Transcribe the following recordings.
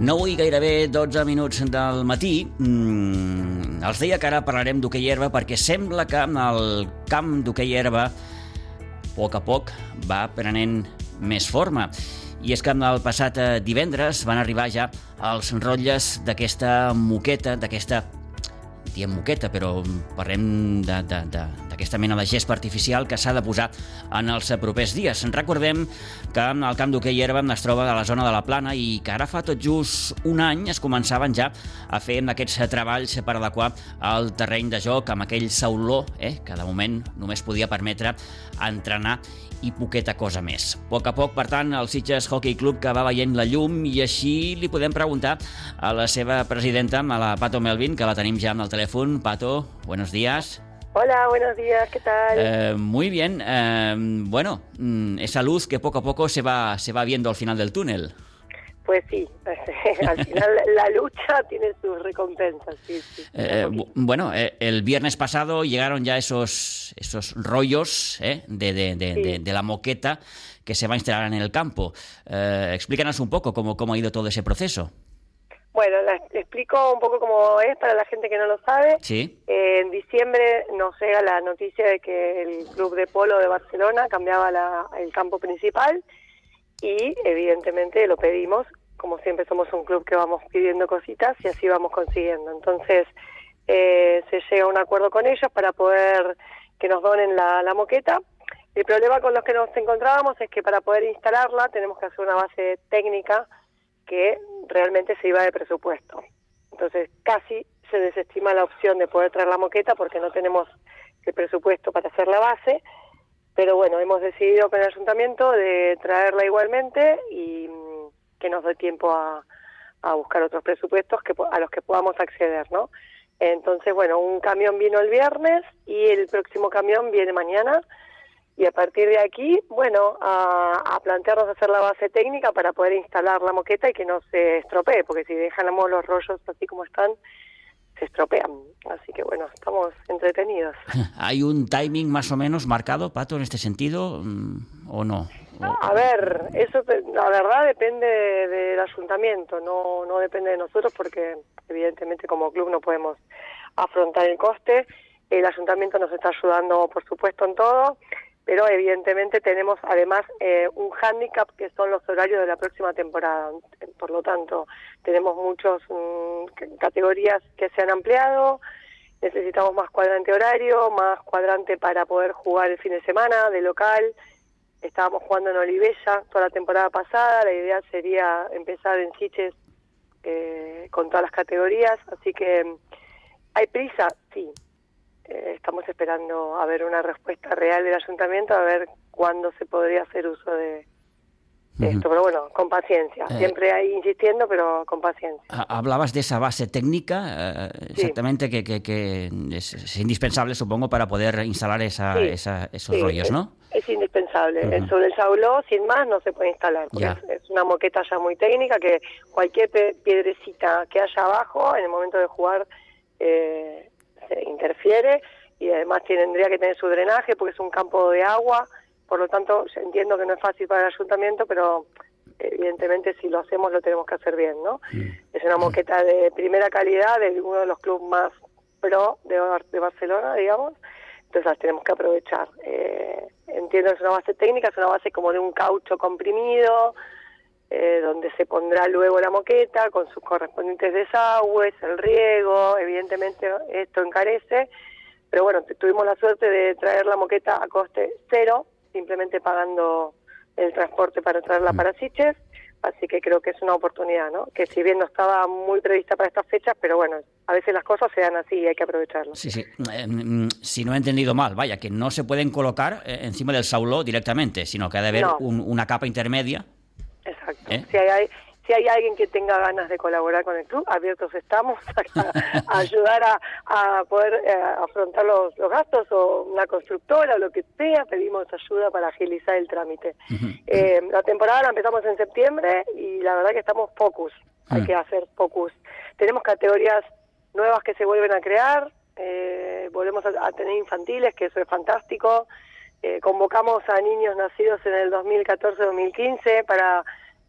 9 i gairebé 12 minuts del matí. Els deia que ara parlarem d'hoquei herba perquè sembla que el camp d'hoquei herba a poc va prenent més forma. I és que el passat divendres van arribar ja els rotlles d'aquesta moqueta, diem moqueta, però parlem d'aquesta mena de gespa artificial que s'ha de posar en els propers dies. Recordem que el camp d'hoquei herba es troba a la zona de la Plana i que ara fa tot just un any es començaven ja a fer aquests treballs per adequar el terreny de joc amb aquell sauló, que de moment només podia permetre entrenar i poqueta cosa més. A poc, per tant, el Sitges Hockey Club que va veient la llum i així li podem preguntar a la seva presidenta, a la Pato Melvin, que la tenim ja amb el teléfono. Pato, buenos días. Hola, buenos días, ¿qué tal? Muy bien. Esa luz que poco a poco se va viendo al final del túnel. Pues sí, al final la lucha tiene sus recompensas. Sí. El viernes pasado llegaron ya esos rollos de la moqueta que se va a instalar en el campo. Explícanos un poco cómo ha ido todo ese proceso. Bueno, explico un poco cómo es para la gente que no lo sabe. Sí. En diciembre nos llega la noticia de que el Club de Polo de Barcelona cambiaba el campo principal y evidentemente lo pedimos. Como siempre somos un club que vamos pidiendo cositas y así vamos consiguiendo. Entonces se llega a un acuerdo con ellos para poder que nos donen la moqueta. El problema con los que nos encontrábamos es que para poder instalarla tenemos que hacer una base técnica que realmente se iba de presupuesto. Entonces casi se desestima la opción de poder traer la moqueta porque no tenemos el presupuesto para hacer la base, pero bueno, hemos decidido con el ayuntamiento de traerla igualmente y que nos dé tiempo a buscar otros presupuestos a los que podamos acceder, ¿no? Entonces, bueno, un camión vino el viernes y el próximo camión viene mañana. Y a partir de aquí, bueno, a plantearnos hacer la base técnica para poder instalar la moqueta y que no se estropee, porque si dejamos los rollos así como están, se estropean. Así que bueno, estamos entretenidos. ¿Hay un timing más o menos marcado, Pato, en este sentido, o no? A ver, eso la verdad depende del ayuntamiento, no depende de nosotros porque evidentemente como club no podemos afrontar el coste. El ayuntamiento nos está ayudando, por supuesto, en todo. Pero evidentemente tenemos además un hándicap que son los horarios de la próxima temporada. Por lo tanto, tenemos muchas categorías que se han ampliado, necesitamos más cuadrante horario, más cuadrante para poder jugar el fin de semana de local. Estábamos jugando en Olivella toda la temporada pasada, la idea sería empezar en Sitges con todas las categorías, así que ¿hay prisa? Sí. Estamos esperando a ver una respuesta real del ayuntamiento, a ver cuándo se podría hacer uso de esto. Pero bueno, con paciencia. Siempre ahí insistiendo, pero con paciencia. Hablabas de esa base técnica, exactamente, sí. que es indispensable, supongo, para poder instalar esos rollos, ¿no? Es indispensable. Sobre el sauló, sin más, no se puede instalar. Es una moqueta ya muy técnica que cualquier piedrecita que haya abajo, en el momento de jugar, se interfiere y además tendría que tener su drenaje porque es un campo de agua, por lo tanto entiendo que no es fácil para el ayuntamiento, pero evidentemente si lo hacemos lo tenemos que hacer bien, ¿no? Es una moqueta de primera calidad de uno de los clubes más pro de Barcelona, digamos, entonces las tenemos que aprovechar. Entiendo que es una base técnica, es una base como de un caucho comprimido, donde se pondrá luego la moqueta con sus correspondientes desagües, el riego, evidentemente esto encarece, pero bueno, tuvimos la suerte de traer la moqueta a coste cero, simplemente pagando el transporte para traerla para Sitges, así que creo que es una oportunidad, ¿no? Que si bien no estaba muy prevista para estas fechas, pero bueno, a veces las cosas se dan así y hay que aprovecharlo. Sí. Si no he entendido mal, vaya, que no se pueden colocar encima del sauló directamente, sino que ha de haber una capa intermedia. Exacto. Si hay alguien que tenga ganas de colaborar con el club, abiertos estamos a ayudar a poder afrontar los gastos, o una constructora o lo que sea, pedimos ayuda para agilizar el trámite. La temporada la empezamos en septiembre y la verdad que estamos focus, hay que hacer focus. Tenemos categorías nuevas que se vuelven a crear, volvemos a tener infantiles, que eso es fantástico. Convocamos a niños nacidos en el 2014-2015 para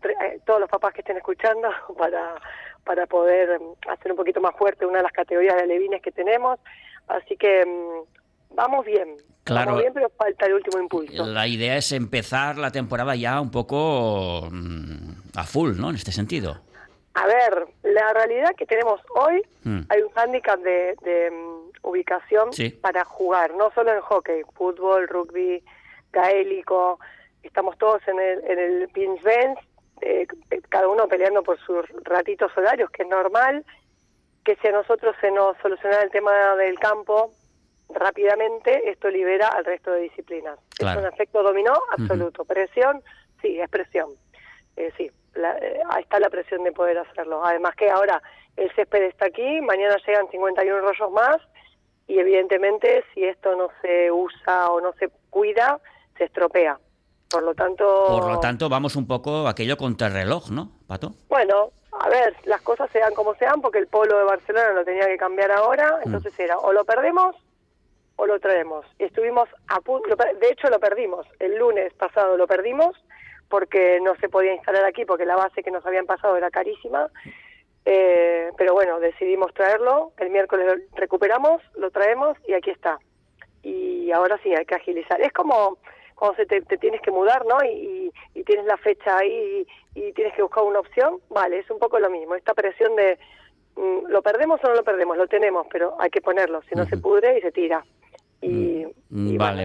todos los papás que estén escuchando para poder hacer un poquito más fuerte una de las categorías de alevines que tenemos. Así que vamos bien. Claro. Vamos bien, pero falta el último impulso. La idea es empezar la temporada ya un poco a full, ¿no? En este sentido. A ver, la realidad que tenemos hoy, hay un hándicap de ubicación para jugar, no solo en hockey, fútbol, rugby, gaélico, estamos todos en el Pins Bench, cada uno peleando por sus ratitos horarios, que es normal, que si a nosotros se nos soluciona el tema del campo rápidamente, esto libera al resto de disciplinas. Claro. Es un efecto dominó absoluto. Presión, sí, es presión. Sí, ahí está la presión de poder hacerlo. Además que ahora el césped está aquí, mañana llegan 51 rollos más y evidentemente si esto no se usa o no se cuida, se estropea. Por lo tanto vamos un poco aquello contra el reloj, ¿no, Pato? Bueno, a ver, las cosas se dan como sean porque el polo de Barcelona lo tenía que cambiar ahora, entonces era o lo perdemos o lo traemos. Y estuvimos a punto, de hecho lo perdimos, el lunes pasado lo perdimos porque no se podía instalar aquí porque la base que nos habían pasado era carísima, pero bueno, decidimos traerlo, el miércoles lo recuperamos, lo traemos y aquí está. Y ahora sí, hay que agilizar. Es como cuando te tienes que mudar, ¿no? Y tienes la fecha ahí y tienes que buscar una opción, vale, es un poco lo mismo, esta presión de ¿lo perdemos o no lo perdemos? Lo tenemos, pero hay que ponerlo, si no se pudre y se tira. Vale.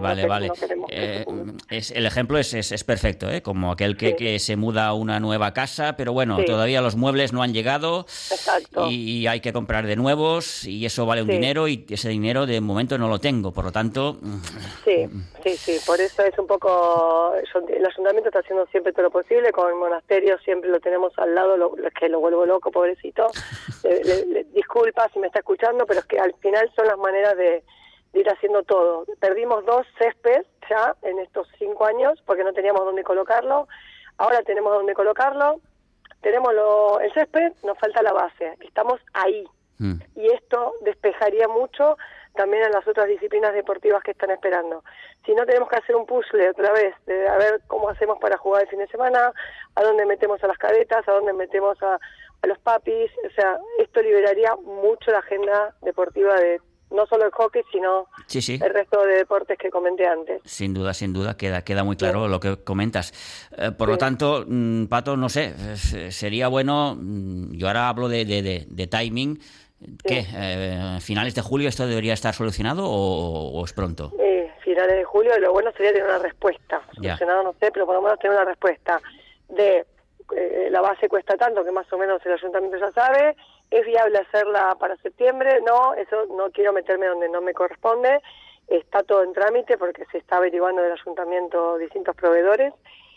El ejemplo es perfecto, ¿eh? Como aquel que se muda a una nueva casa, pero bueno, todavía los muebles no han llegado. Exacto. Y hay que comprar de nuevos y eso vale un dinero y ese dinero de momento no lo tengo, por lo tanto... Sí, por eso es un poco... El ayuntamiento está haciendo siempre todo lo posible, con el monasterio siempre lo tenemos al lado, que lo vuelvo loco, pobrecito. Disculpa si me está escuchando, pero es que al final son las maneras de ir haciendo todo. Perdimos 2 céspedes ya en estos 5 años porque no teníamos dónde colocarlo. Ahora tenemos dónde colocarlo. Tenemos el césped, nos falta la base. Estamos ahí. Y esto despejaría mucho también a las otras disciplinas deportivas que están esperando. Si no, tenemos que hacer un puzzle otra vez de a ver cómo hacemos para jugar el fin de semana, a dónde metemos a las cadetas, a dónde metemos a los papis. O sea, esto liberaría mucho la agenda deportiva de no solo el hockey, sino el resto de deportes que comenté antes. Sin duda, queda muy claro lo que comentas. Por lo tanto, Pato, no sé, sería bueno, yo ahora hablo de timing, ¿qué? ¿Finales de julio esto debería estar solucionado o es pronto? Finales de julio, lo bueno sería tener una respuesta. Solucionado no sé, pero por lo menos tener una respuesta de la base cuesta tanto, que más o menos el ayuntamiento ya sabe. ¿Es viable hacerla para septiembre? No, eso no quiero meterme donde no me corresponde. Está todo en trámite porque se está averiguando del ayuntamiento distintos proveedores.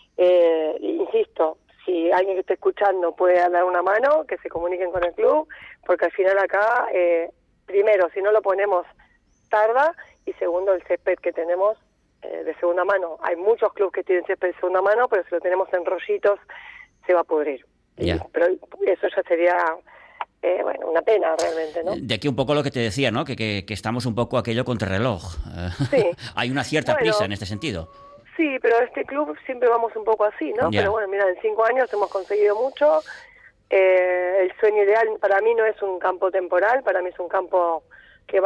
Insisto, si alguien que esté escuchando puede dar una mano, que se comuniquen con el club, porque al final acá, primero, si no lo ponemos, tarda, y segundo, el césped que tenemos de segunda mano. Hay muchos clubes que tienen césped de segunda mano, pero si lo tenemos en rollitos, se va a pudrir. Pero eso ya sería... una pena realmente, ¿no? De aquí un poco lo que te decía, ¿no? Que estamos un poco aquello contrarreloj. Sí. Hay una cierta prisa en este sentido. Sí, pero este club siempre vamos un poco así, ¿no? Pero bueno, mira, en 5 años hemos conseguido mucho. El sueño ideal para mí no es un campo temporal, para mí es un campo que va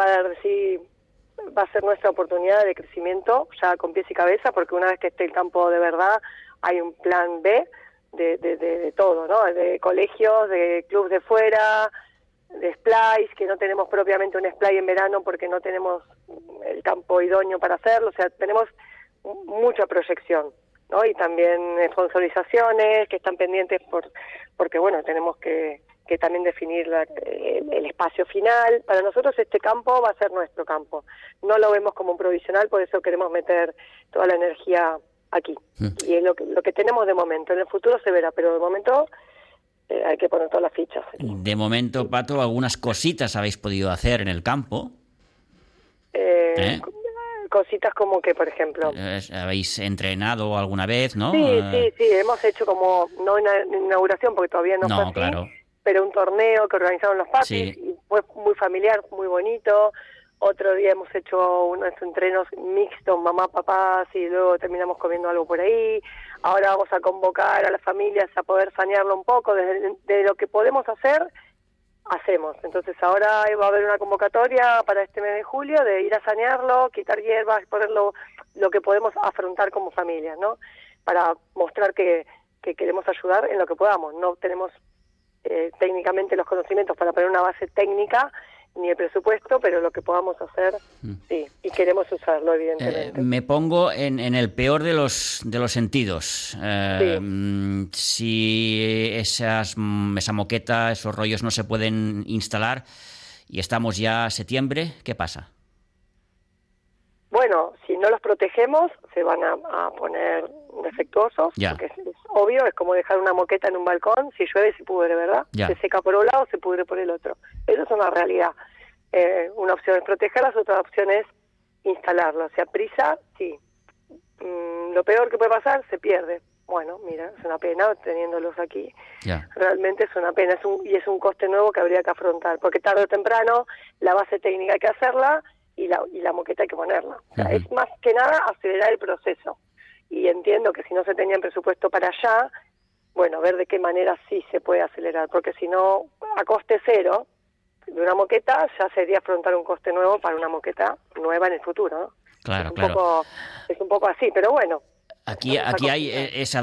a ser nuestra oportunidad de crecimiento, ya con pies y cabeza, porque una vez que esté el campo de verdad, hay un plan B, de todo, ¿no? De colegios, de clubes de fuera, de splice, que no tenemos propiamente un splice en verano porque no tenemos el campo idóneo para hacerlo, o sea, tenemos mucha proyección, ¿no? Y también sponsorizaciones que están pendientes porque bueno, tenemos que también definir el espacio final. Para nosotros este campo va a ser nuestro campo, no lo vemos como un provisional, por eso queremos meter toda la energía aquí. Y es lo que tenemos de momento. En el futuro se verá, pero de momento hay que poner todas las fichas. De momento, Pato, algunas cositas habéis podido hacer en el campo. Cositas como que, por ejemplo... ¿Habéis entrenado alguna vez, no? Sí, hemos hecho como, no una inauguración porque todavía no fue así, claro. Pero un torneo que organizaron los papis, y fue muy familiar, muy bonito. Otro día hemos hecho unos entrenos mixtos, mamá, papás, y luego terminamos comiendo algo por ahí. Ahora vamos a convocar a las familias a poder sanearlo un poco. De lo que podemos hacer, hacemos. Entonces ahora va a haber una convocatoria para este mes de julio de ir a sanearlo, quitar hierbas, ponerlo lo que podemos afrontar como familia, ¿no? Para mostrar que queremos ayudar en lo que podamos. No tenemos técnicamente los conocimientos para poner una base técnica ni el presupuesto, pero lo que podamos hacer, sí, y queremos usarlo, evidentemente. Me pongo en el peor de los sentidos. Sí. Si esa moqueta, esos rollos no se pueden instalar y estamos ya a septiembre, ¿qué pasa? Bueno, si no los protegemos, se van a poner defectuosos, porque es obvio, es como dejar una moqueta en un balcón, si llueve se pudre, ¿verdad? Ya. Se seca por un lado, se pudre por el otro. Eso es una realidad. Una opción es protegerlas, otra opción es instalarlo. O sea, prisa, sí. Lo peor que puede pasar, se pierde. Bueno, mira, es una pena teniéndolos aquí. Ya. Realmente es una pena, es un coste nuevo que habría que afrontar, porque tarde o temprano la base técnica hay que hacerla y la moqueta hay que ponerla. O sea, es más que nada acelerar el proceso. Y entiendo que si no se tenía presupuesto para allá, bueno, ver de qué manera sí se puede acelerar, porque si no, a coste cero de una moqueta, ya sería afrontar un coste nuevo para una moqueta nueva en el futuro, ¿no? Claro, Es un poco así, pero bueno. Aquí hay esa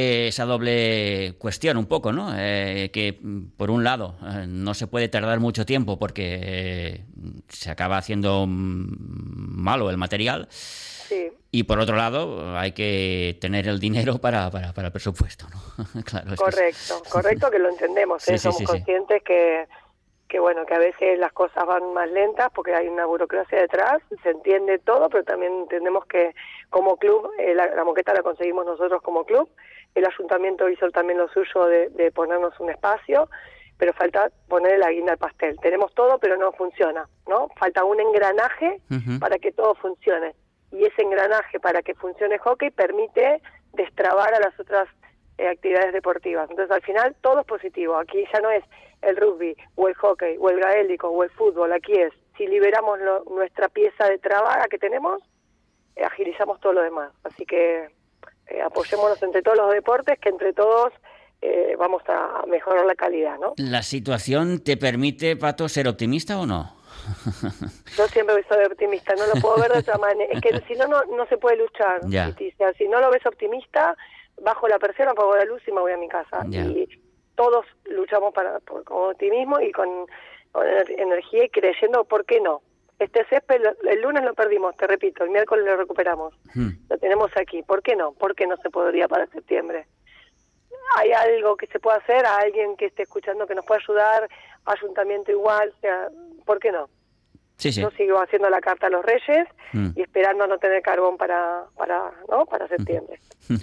doble cuestión un poco, ¿no? Que por un lado no se puede tardar mucho tiempo porque se acaba haciendo malo el material. Sí. Y por otro lado hay que tener el dinero para el presupuesto, ¿no? Claro, Correcto, que lo entendemos. Somos conscientes que bueno, que a veces las cosas van más lentas porque hay una burocracia detrás, se entiende todo, pero también entendemos que como club, la moqueta la conseguimos nosotros como club, el ayuntamiento hizo también lo suyo de ponernos un espacio, pero falta poner la guinda al pastel. Tenemos todo, pero no funciona, ¿no? Falta un engranaje para que todo funcione, y ese engranaje para que funcione hockey permite destrabar a las otras actividades deportivas. Entonces al final todo es positivo. Aquí ya no es el rugby o el hockey o el gaélico o el fútbol, aquí es si liberamos nuestra pieza de trabada que tenemos, agilizamos todo lo demás. Así que apoyémonos entre todos los deportes, que entre todos vamos a mejorar la calidad, ¿no? ¿La situación te permite, Pato, ser optimista o no? Yo siempre soy optimista, no lo puedo ver de otra manera. Es que si no se puede luchar. Leticia. Si no lo ves optimista, bajo la persiana, apago la luz y me voy a mi casa. Ya. Y todos luchamos con optimismo y con energía y creyendo, ¿por qué no? Este césped el lunes lo perdimos, te repito, el miércoles lo recuperamos. Lo tenemos aquí. ¿Por qué no? ¿Por qué no se podría para septiembre? ¿Hay algo que se pueda hacer? ¿A alguien que esté escuchando que nos pueda ayudar? Ayuntamiento igual, o sea, ¿por qué no? Sí. Yo sigo haciendo la carta a los Reyes y esperando no tener carbón para septiembre.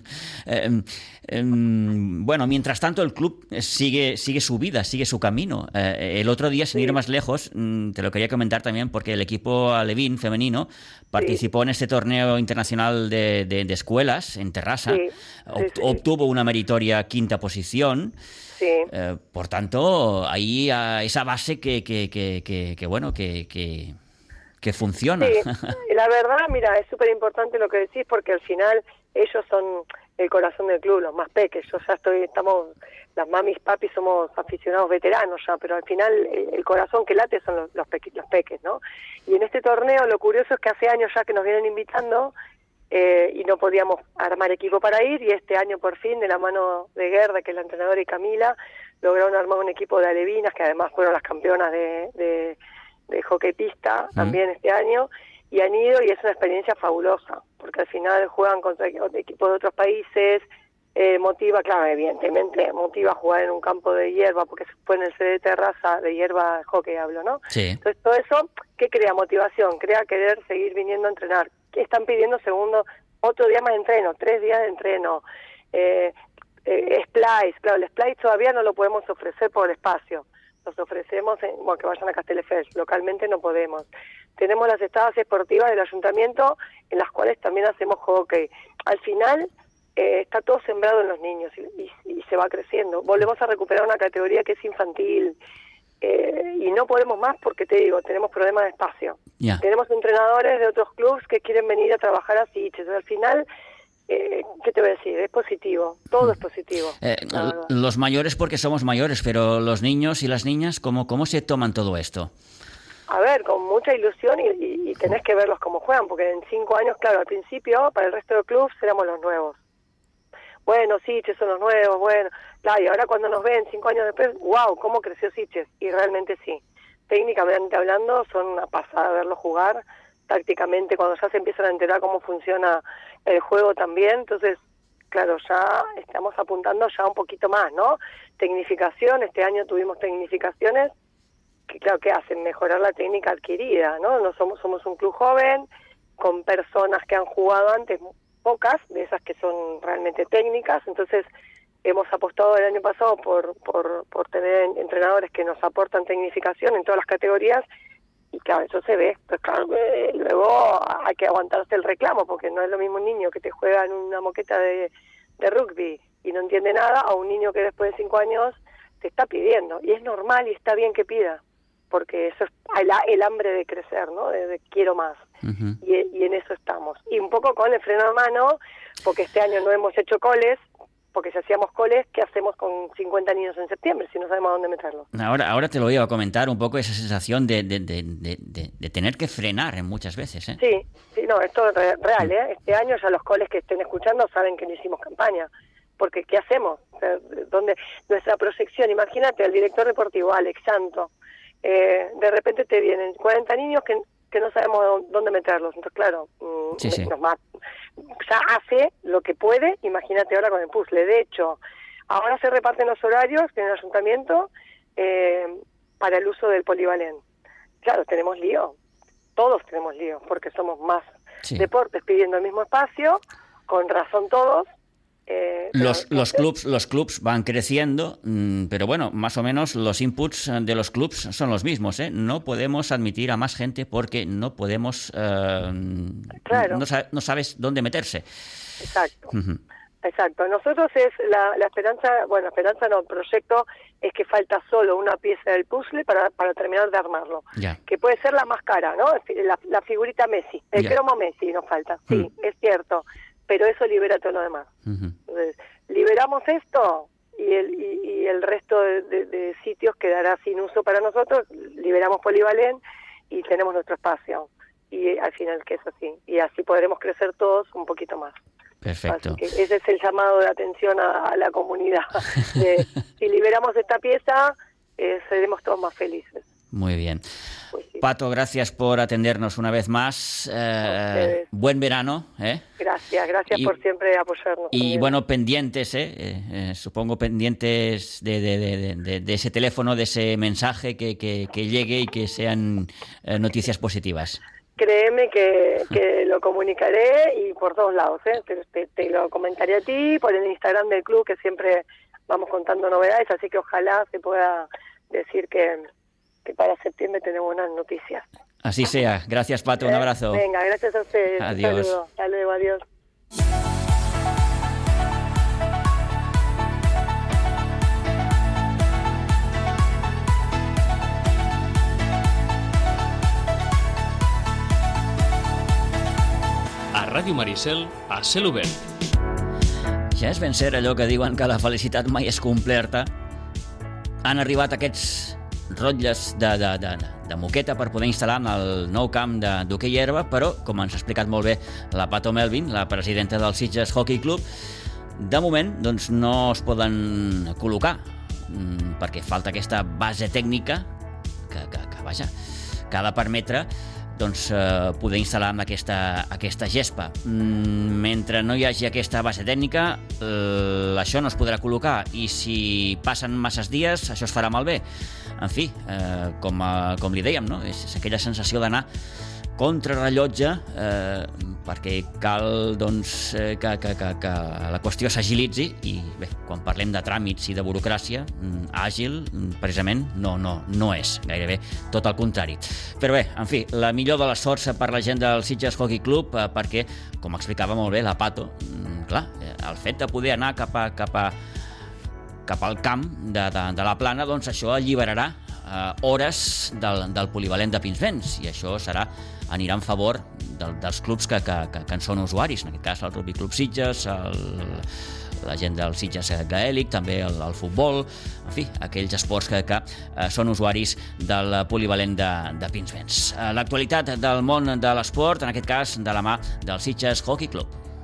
Bueno, mientras tanto el club sigue su vida, sigue su camino. El otro día, sin ir más lejos, te lo quería comentar también porque el equipo alevín femenino participó en este torneo internacional de escuelas en Terrassa. Obtuvo una meritoria 5ª posición. Sí. Por tanto, ahí esa base que funciona. Sí, la verdad, mira, es súper importante lo que decís porque al final ellos son el corazón del club, los más peques. Yo ya estamos, las mamis, papis, somos aficionados veteranos ya, pero al final el corazón que late son los peques, ¿no? Y en este torneo lo curioso es que hace años ya que nos vienen invitando y no podíamos armar equipo para ir, y este año por fin, de la mano de Gerda, que es la entrenadora, y Camila, lograron armar un equipo de alevinas, que además fueron las campeonas de hockey pista también este año, y han ido, y es una experiencia fabulosa, porque al final juegan contra equipos de otros países, motiva, claro, evidentemente, motiva jugar en un campo de hierba, porque fue en el CD Terrassa, de hierba, hockey hablo, ¿no? Sí. Entonces todo eso, ¿qué crea? Motivación, crea querer seguir viniendo a entrenar. ¿Qué están pidiendo? Otro día más de entreno, 3 días de entreno. Splice, claro, el Splice todavía no lo podemos ofrecer por el espacio. Los ofrecemos, que vayan a Castelldefels, localmente no podemos. Tenemos las estadas esportivas del ayuntamiento, en las cuales también hacemos hockey. Al final, está todo sembrado en los niños y se va creciendo. Volvemos a recuperar una categoría que es infantil, y no podemos más porque, te digo, tenemos problemas de espacio. Yeah. Tenemos entrenadores de otros clubes que quieren venir a trabajar a Sitges. Al final, ¿qué te voy a decir? Es positivo, todo es positivo. Los mayores porque somos mayores, pero los niños y las niñas, ¿cómo se toman todo esto? A ver, con mucha ilusión y tenés que verlos cómo juegan, porque en 5 años, claro, al principio, para el resto del club, éramos los nuevos. Bueno, Sitges son los nuevos, bueno, claro, y ahora cuando nos ven 5 años después, wow, cómo creció Sitges, y realmente sí. Técnicamente hablando, son una pasada verlos jugar, tácticamente, cuando ya se empiezan a enterar cómo funciona el juego también, entonces, claro, ya estamos apuntando ya un poquito más, ¿no? Tecnificación, este año tuvimos tecnificaciones, que claro, que hacen mejorar la técnica adquirida, ¿no? No somos un club joven, con personas que han jugado antes, pocas de esas que son realmente técnicas, entonces hemos apostado el año pasado por tener entrenadores que nos aportan tecnificación en todas las categorías, y claro, eso se ve, pues claro, luego hay que aguantarse el reclamo, porque no es lo mismo un niño que te juega en una moqueta de rugby y no entiende nada, a un niño que después de 5 años te está pidiendo, y es normal y está bien que pida, porque eso es el hambre de crecer, ¿no? De quiero más. Uh-huh. Y en eso estamos. Y un poco con el freno a mano, porque este año no hemos hecho coles, porque si hacíamos coles, ¿qué hacemos con 50 niños en septiembre si no sabemos a dónde meterlos? Ahora te lo iba a comentar un poco, esa sensación de tener que frenar muchas veces, ¿eh? Sí, no, esto es real, ¿eh? Este año ya los coles que estén escuchando saben que no hicimos campaña. Porque, ¿qué hacemos? O sea, ¿dónde? Nuestra proyección, imagínate, el director deportivo, Alex Santo, de repente te vienen 40 niños que no sabemos dónde meterlos. Entonces, claro, sí. Ya hace lo que puede, imagínate ahora con el puzzle. De hecho, ahora se reparten los horarios en el ayuntamiento para el uso del polivalent. Claro, tenemos lío, todos tenemos lío, porque somos más deportes pidiendo el mismo espacio, con razón todos. Los clubs van creciendo, pero bueno, más o menos los inputs de los clubs son los mismos, ¿eh? No podemos admitir a más gente porque no podemos, claro. no sabes dónde meterse. Exacto. Uh-huh. Exacto. Nosotros es la esperanza, bueno, esperanza no, el proyecto es que falta solo una pieza del puzzle para terminar de armarlo. Yeah. Que puede ser la más cara, ¿no? La figurita Messi, el cromo Messi nos falta, sí, es cierto. Pero eso libera todo lo demás. Uh-huh. Entonces, liberamos esto y el resto de sitios quedará sin uso para nosotros, liberamos polivalent y tenemos nuestro espacio. Y al final que es así. Y así podremos crecer todos un poquito más. Perfecto. Así que ese es el llamado de atención a la comunidad. Si liberamos esta pieza, seremos todos más felices. Muy bien. Pues sí. Pato, gracias por atendernos una vez más. Buen verano. Gracias por siempre apoyarnos. Y bueno, pendientes, supongo pendientes de ese teléfono, de ese mensaje que llegue y que sean noticias positivas. Créeme que lo comunicaré y por todos lados. Te lo comentaré a ti, por el Instagram del club, que siempre vamos contando novedades, así que ojalá se pueda decir que para septiembre tenemos buenas noticias. Así sea. Gracias, Pato. Un abrazo. Venga, gracias a ustedes. Adiós. Un saludo. Hasta luego, adiós. A Ràdio Maricel, a cel obert. Ja és ben cert allò que diuen que la felicitat mai és completa. Han arribat aquests rotlles de moqueta per poder instal·lar en el nou camp d'hoquei herba, però, com ens ha explicat molt bé la Pato Melvin, la presidenta del Sitges Hockey Club, de moment doncs, no es poden col·locar, perquè falta aquesta base tècnica que vaja, que ha de permetre doncs, poder instal·lar amb aquesta gespa. Mentre no hi hagi aquesta base tècnica, això no es podrà col·locar, i si passen masses dies, això es farà malbé. En fi, com li dèiem, no? És aquella sensació d'anar contrarrellotge, perquè cal doncs, que la qüestió s'agilitzi, i bé, quan parlem de tràmits i de burocràcia, àgil, precisament, no és gairebé tot el contrari. Però bé, en fi, la millor de les sorts per la gent del Sitges Hockey Club, perquè, com explicava molt bé la Pato, clar, el fet de poder anar cap al camp de la Plana, doncs això alliberarà hores del polivalent de Pinsbens, i això anirà en favor dels clubs que en són usuaris, en aquest cas el Rugby Club Sitges, la gent del Sitges Gaèlic, també el futbol, en fi, aquells esports que són usuaris del polivalent de Pinsbens. L'actualitat del món de l'esport, en aquest cas de la mà del Sitges Hockey Club.